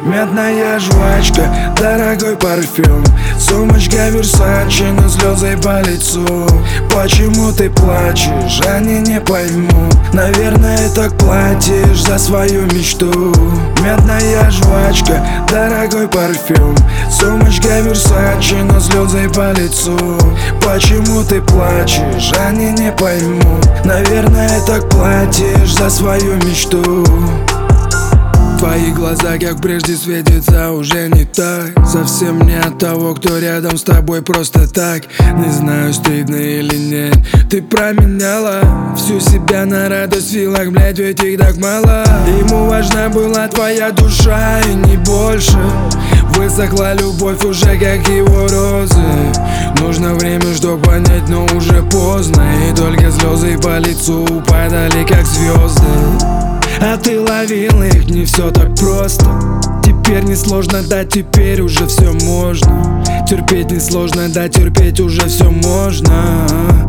Мятная жвачка, дорогой парфюм, сумочка Versace, но слезы по лицу. Почему ты плачешь, они не поймут. Наверное, так платишь за свою мечту. Мятная жвачка, дорогой парфюм, сумочка Versace, но слезы по лицу. Почему ты плачешь, они не поймут. Наверное, так платишь за свою мечту. Твои глаза, как прежде, светятся уже не так. Совсем не от того, кто рядом с тобой просто так. Не знаю, стыдно или нет, ты променяла всю себя на радость в силах, блядь, ведь их так мало. Ему важна была твоя душа и не больше. Высохла любовь уже, как его розы. Нужно время, чтоб понять, но уже поздно. И только слезы по лицу падали, как звезды. А ты ловил их, не все так просто. Теперь не сложно, да, теперь уже все можно. Терпеть не сложно, да, терпеть уже все можно.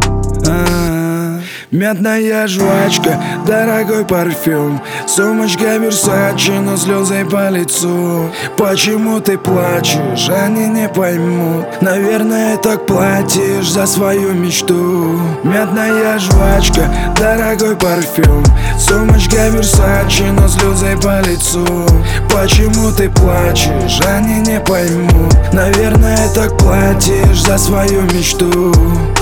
Мятная жвачка, дорогой парфюм, сумочка Versace, но слезы по лицу. Почему ты плачешь, они не поймут. Наверное, так платишь за свою мечту. Мятная жвачка, дорогой парфюм, сумочка Versace, но слезы по лицу. Почему ты плачешь, они не поймут. Наверное, так платишь за свою мечту.